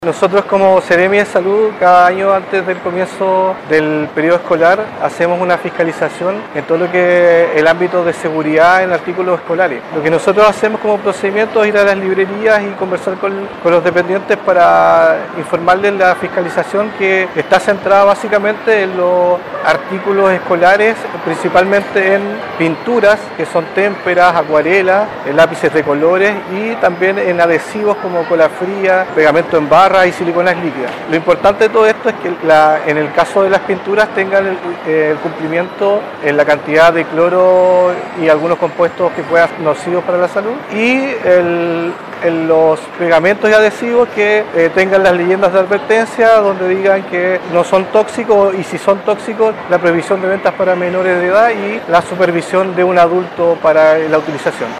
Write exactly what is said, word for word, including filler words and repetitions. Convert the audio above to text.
Nosotros como Seremi de Salud, cada año antes del comienzo del periodo escolar, hacemos una fiscalización en todo lo que es el ámbito de seguridad en artículos escolares. Lo que nosotros hacemos como procedimiento es ir a las librerías y conversar con, con los dependientes para informarles la fiscalización que está centrada básicamente en los artículos escolares, principalmente en pinturas, que son témperas, acuarelas, en lápices de colores y también en adhesivos como cola fría, pegamento en barra y siliconas líquidas. Lo importante de todo esto es que la, en el caso de las pinturas tengan el, el cumplimiento en la cantidad de cloro y algunos compuestos que puedan ser nocivos para la salud, y el, en los pegamentos y adhesivos que eh, tengan las leyendas de advertencia donde digan que no son tóxicos, y si son tóxicos, la prohibición de ventas para menores de edad y la supervisión de un adulto para la utilización.